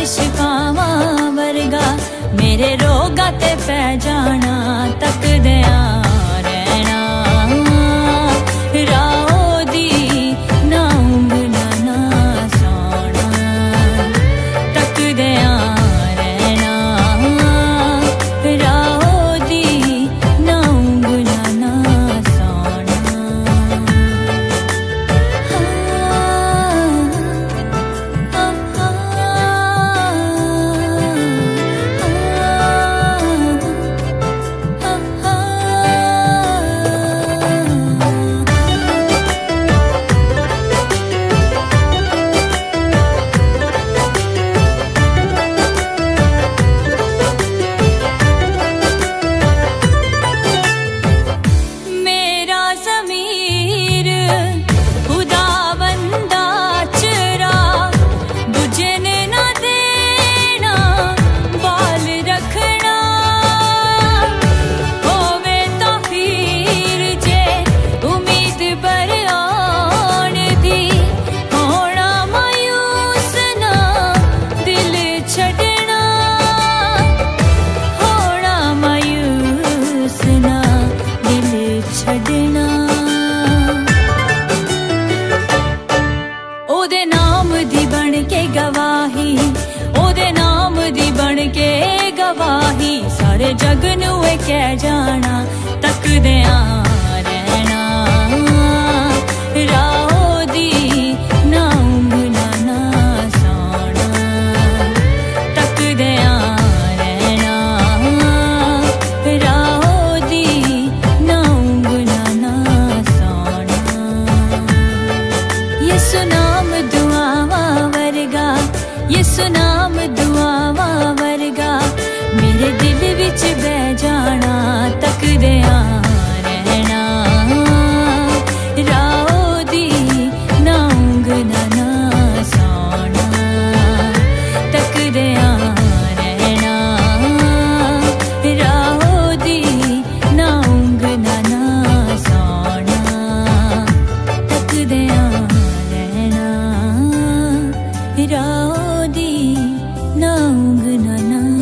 शिफावां वर्गा मेरे रोगा ते पै जाना तकदियां रहना राहो दी ना ऊंघना ना सौना तकदियां रहना राहो दी ना ऊंघना ना सौना ओदे नाम दी बन के गवाही ओदे नाम दी बन के गवाही सारे जग नू कह जाना तकदियां रहना राहो दी ना ऊंघना ना सौना तकदियां रहना राहो दी ना ऊंघना ना सौना यीशु नाम दुआवां वर्गा यीशु नाम दुआवां वर्गा मेरे दिल विच बह जाना तकदियां रहना राहो दी ना ऊंघना ना सौना तकदियां रहना राहो दी ना ऊंघना ना सौना तकदियां रहना राहो दी ना ऊंघना ना